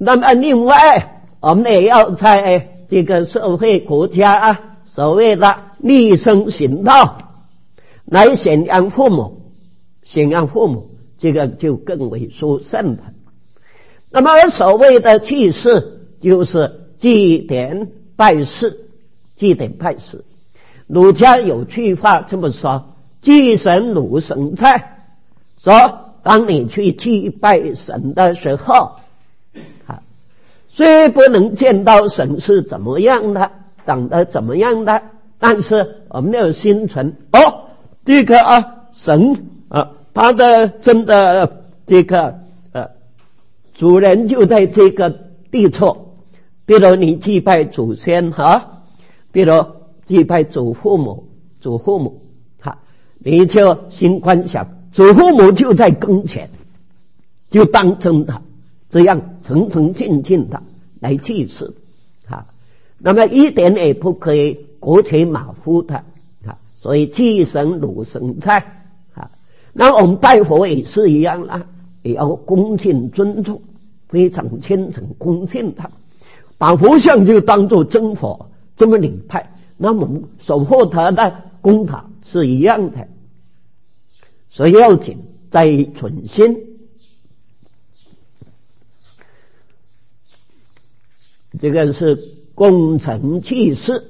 那么另外我们也要在这个社会国家所谓的立身行道来显扬父母，这个就更为殊胜的。那么所谓的祭祀就是祭典拜祀，儒家有句话这么说，祭神如神在，说当你去祭拜神的时候虽不能见到神是怎么样的，长得怎么样的，但是我们要心存这个神他的真的这个主人就在这个地处，比如你祭拜祖先比如祭拜祖父母你就心观想祖父母就在跟前，就当真的这样诚诚敬敬的来祭祀那么一点也不可以国且马虎的所以祭神如神在那我们拜佛也是一样啦，也要恭敬尊重，非常虔诚恭敬他，把佛像就当作真佛这么礼拜，那么守护他的公塔是一样的。所以要紧在存心，这个是功成器事。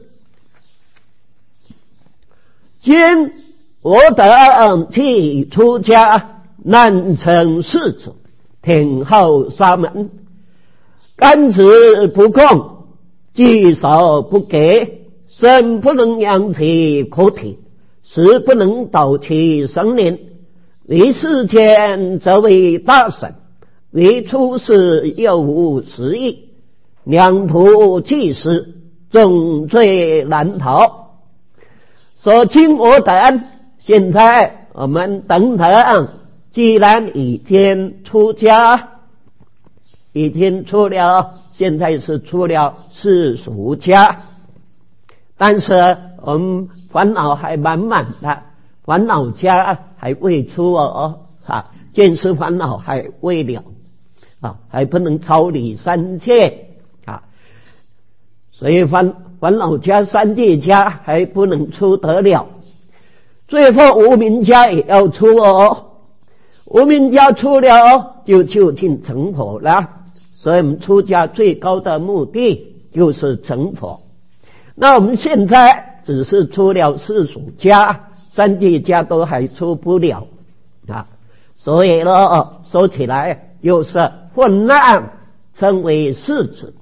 今我等既出家，难成世子，天后沙门，甘执不供，祭守不给，身不能养其苦体，时不能导其生灵。为世间则为大神，为出世又无实意，两途祭祀，重罪难逃。所今我等现在我们等等既然已经出家，已经出了，现在是出了世俗家，但是我们烦恼还满满的，烦恼家还未出见识烦恼还未了还不能超离三界所以烦恼家三界家还不能出得了，最后无明家也要出无明家出了就究竟成佛了。所以我们出家最高的目的就是成佛。那我们现在只是出了世俗家，三界家都还出不了所以呢说起来就是混乱称为世子。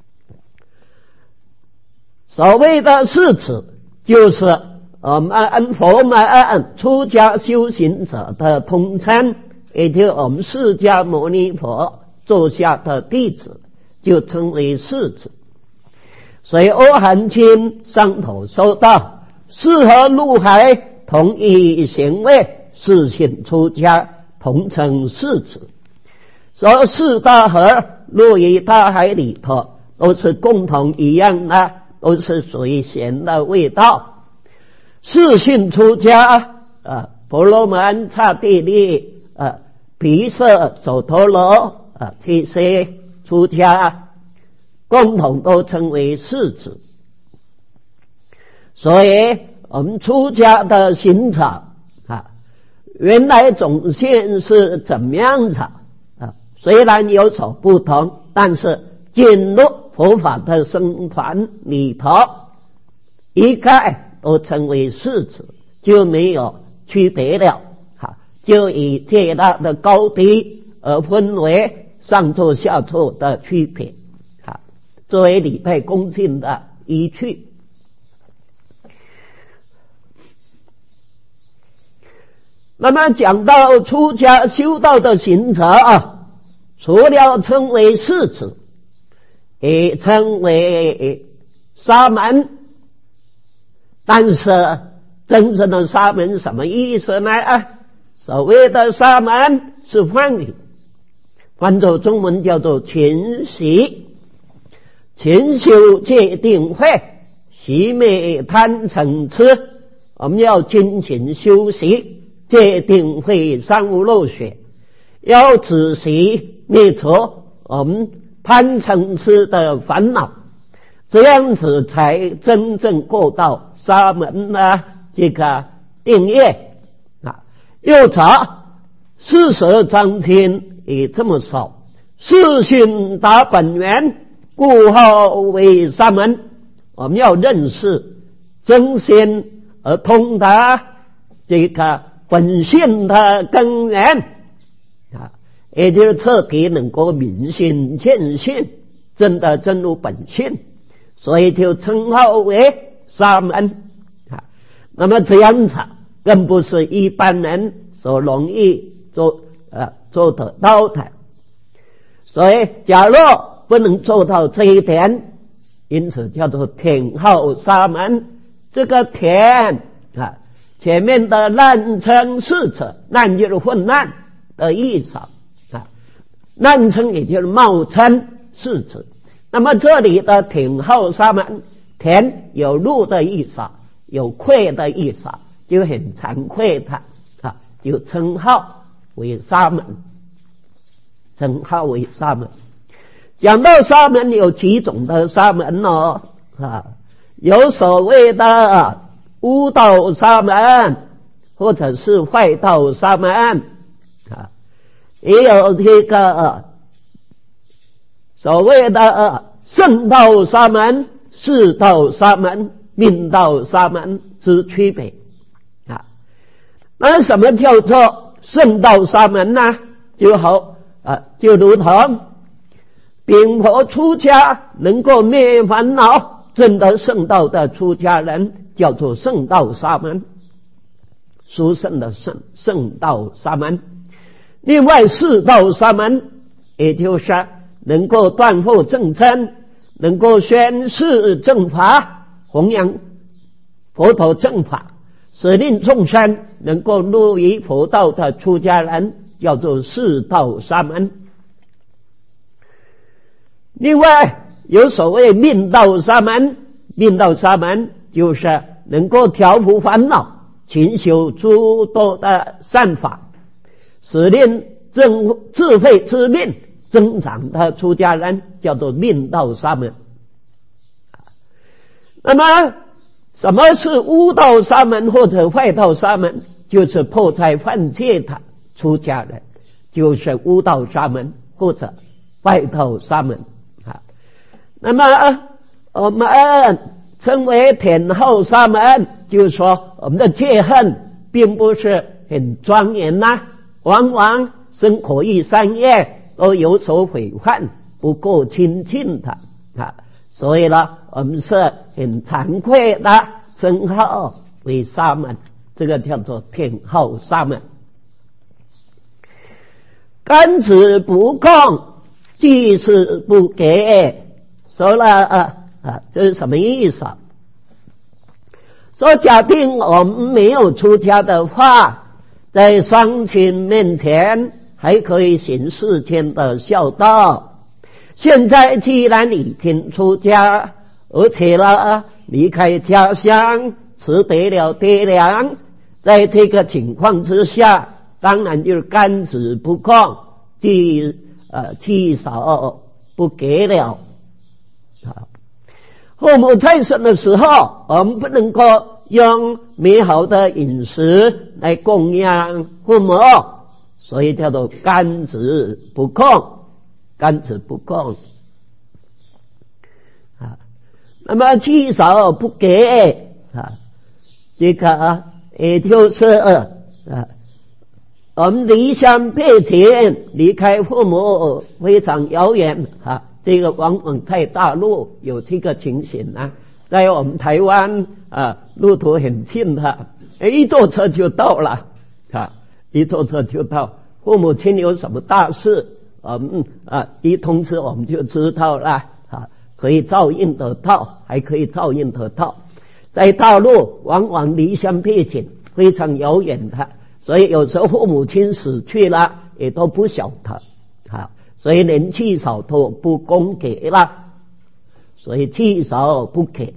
所谓的世子就是我们佛门出家修行者的通称，也就是我们释迦牟尼佛座下的弟子，就称为世子。所以阿含经上头说到，四河入海同一行位，四性出家同称世子。所以四大河入于大海里头都是共同一样的，都是属于咸的味道。四性出家婆罗门、刹帝利、毗舍、首陀罗这些出家共同都称为世子。所以我们出家的行程原来总线是怎么样子虽然有所不同，但是进入佛法的僧团里头一概都称为世子，就没有区别了就以阶段的高低而分为上座下座的区别作为礼拜恭敬的依据。那么讲到出家修道的行者除了称为世子，也称为沙门。但是真正的沙门什么意思呢所谓的沙门是梵语，翻作中文叫做勤习，勤修戒定慧，息灭贪嗔痴。我们要精勤修习戒定慧三无漏学，要仔细灭除我们贪嗔痴的烦恼，这样子才真正过到沙门的这个定业啊。又者事实彰清也这么说，世心达本源，故号为沙门。我们要认识真心而通达这个本性的根源啊，也就是彻底能够明心见性，真的真如本性，所以就称号为沙门啊。那么这样子更不是一般人所容易做得到的，所以假若不能做到这一点，因此叫做天号沙门。这个天啊，前面的难称是者，难就是混乱的意思啊，难称也就是冒称是者。那么这里的天号沙门，天有怒的意思，有愧的意思，就很惭愧的啊，就称号为沙门，称号为沙门。讲到沙门有几种的沙门啊，有所谓的巫道沙门，或者是坏道沙门啊，也有这个所谓的圣道沙门、世道沙门、命道沙门之区别啊。那什么叫做圣道沙门呢？就如同丙婆出家能够灭烦恼，证得圣道的出家人叫做圣道沙门，殊胜的圣道沙门。另外世道沙门，也就是能够断惑正真，能够宣示正法，弘扬佛陀正法，使令众生能够入于佛道的出家人叫做世道沙门。另外有所谓命道沙门，命道沙门就是能够调伏烦恼，勤修诸多的善法，使令智慧之命增长的出家人叫做命道沙门。那么什么是巫道沙门或者坏道沙门？就是破财犯戒的出家人，就是巫道沙门或者坏道沙门。那么我们称为天后沙门，就是说我们的戒恨并不是很庄严往往生口意三业都有所毁犯，不够清净的所以呢，我们是很惭愧的称号为沙门，这个叫做天后沙门。甘之不共，济之不给。说了这是什么意思说假定我们没有出家的话，在双亲面前还可以行世间的孝道。现在既然已经出家，而且离开家乡，吃得了爹粮，在这个情况之下，当然就是甘之不共，积少不给了。父母在生的时候，我们不能够用美好的饮食来供养父母，所以叫做甘之不共，甘之不共那么积少不给这个也就是我们离乡背井，离开父母非常遥远这个往往在大陆有这个情形在我们台湾路途很近的，一坐车就到了一坐车就到。父母亲有什么大事，一通知我们就知道了可以照应得到，还可以照应得到。在大陆往往离乡背井，非常遥远的，所以有时候父母亲死去了也都不晓得所以连积少都不供给了，所以积少不给。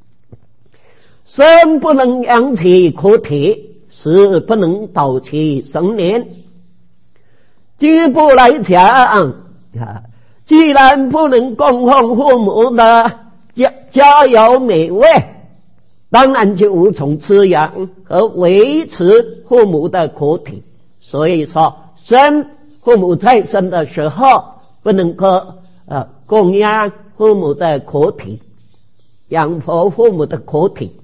身不能养其枯体，时不能导其生年。进一步来讲既然不能供奉父母的家有美味，当然就无从滋养和维持父母的口体。所以说，父母在生的时候不能够供养父母的口体，养活父母的口体。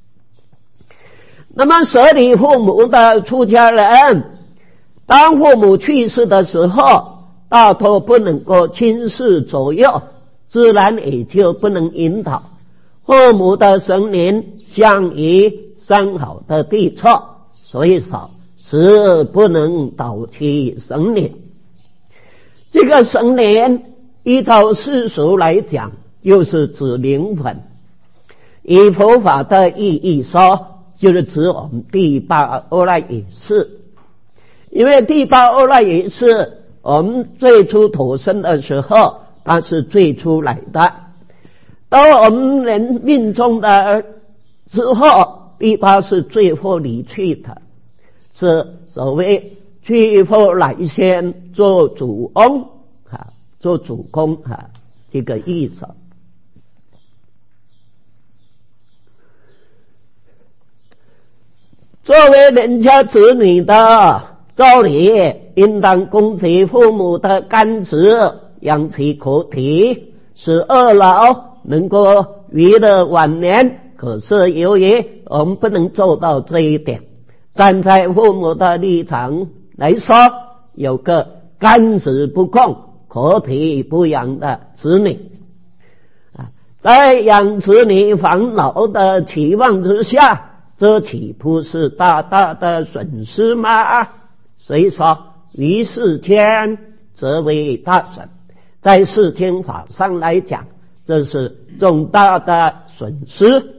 那么舍离父母的出家人，当父母去世的时候，大多不能够亲视左右，自然也就不能引导父母的神灵向于三好的地处，所以说是不能导其神灵。这个神灵依照世俗来讲，就是指灵魂。以佛法的意义说，就是指我们第八阿赖耶识。因为第八阿赖耶识，我们最初投生的时候，它是最初来的。当我们人命中的之后，第八是最后离去的，是所谓去后来先做主翁做主公这个意思。作为人家子女的，照理应当恭敬父母的甘植，养其口体，使二老能够娱乐晚年。可是由于我们不能做到这一点，站在父母的立场来说，有个甘植不供，口体不养的子女，在养子女防老的期望之下，这岂不是大大的损失吗？所以说于世间则为大损，在世间法上来讲，这是重大的损失。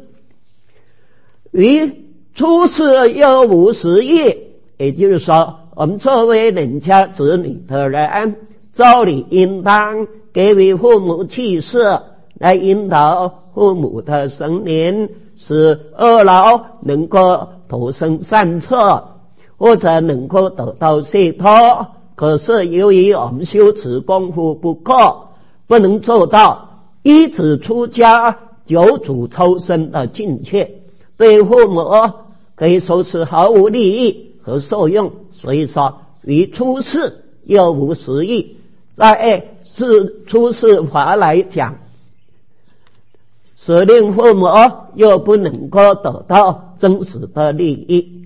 于出世又无实益，也就是说，我们作为人家子女的人，照理应当给予父母去世，来引导父母的生灵，使二老能够投生善策，或者能够得到解脱。可是由于我们修持功夫不够，不能做到一子出家九祖抽身的境界，对父母可以说是毫无利益和受用。所以说于出世又无实益，在出世法来讲，舍令父母又不能够得到真实的利益。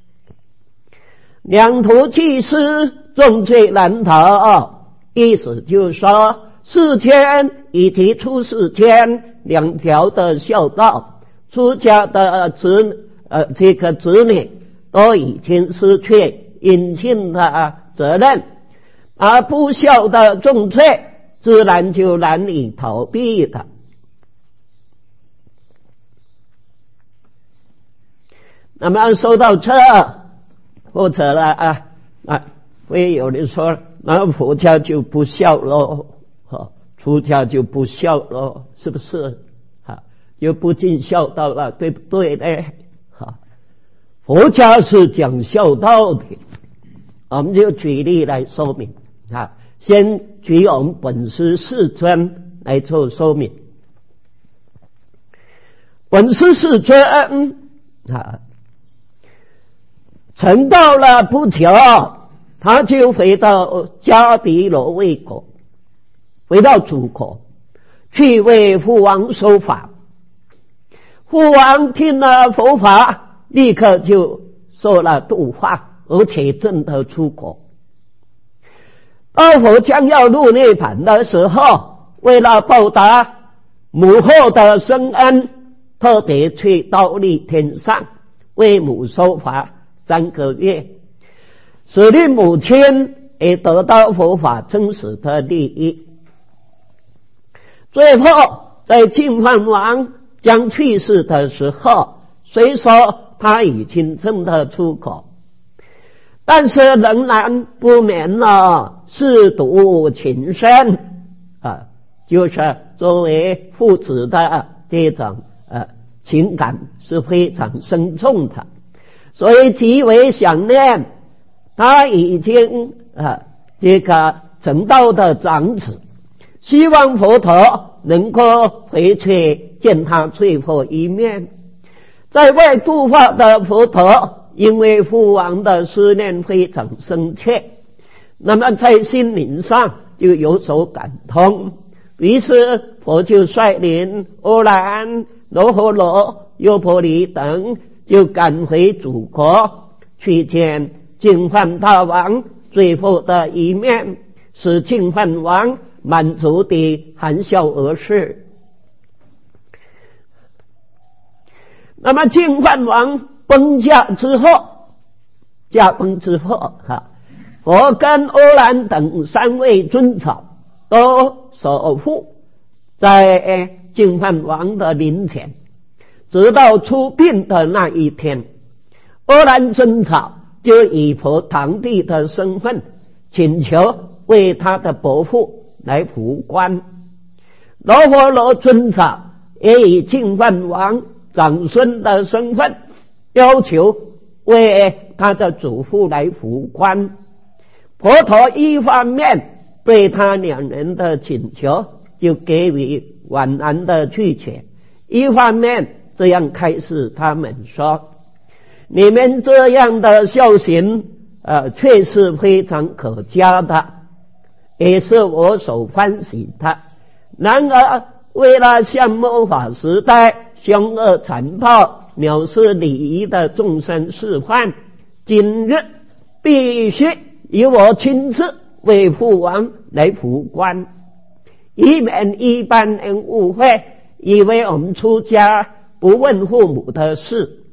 两途济世，重罪难逃，意思就是说，世间以及出世间两条的孝道，出家的这个子女都已经失去应尽的责任，而不孝的重罪自然就难以逃避的。那么说到这，或者会有人说，那佛家就不孝咯，出家就不孝咯，是不是？又不尽孝道了，对不对呢？佛家是讲孝道的，我们就举例来说明。先举我们本师世尊来做说明。本师世尊成道了不久，他就回到迦毗罗卫国，回到祖国去为父王说法。父王听了佛法，立刻就受了度化，而且证得出国。当佛将要入涅槃的时候，为了报答母后的深恩，特别去忉利天上为母说法3个月，使令母亲也得到佛法真实的利益。最后在净饭王将去世的时候，虽说他已经证得出口，但是仍然不免了舐犊情深就是作为父子的这种情感是非常深重的，所以极为想念他已经这个成道的长子， 希望佛陀能够回去见他最后一面。在外度化的佛陀，因为父王的思念非常深切，那么在心灵上就有所感通，于是佛就率领阿难、罗睺罗、优婆离等就赶回祖国，去见净饭大王最后的一面，使净饭王满足地含笑而逝。那么净饭王驾崩之后，佛跟阿难等3位尊者都守护在净饭王的灵前，直到出殡的那一天，阿难尊者就以佛堂弟的身份请求为他的伯父来扶棺，罗睺罗尊者也以净饭王长孙的身份要求为他的祖父来扶棺。佛陀一方面对他2人的请求就给予婉然的拒绝，一方面这样开示他们说，你们这样的孝行确是非常可嘉的，也是我所欢喜的。然而为了向末法时代凶恶残暴藐视礼仪的众生示范，今日必须由我亲自为父王来扶棺，以免一般人误会，以为我们出家不问父母的事。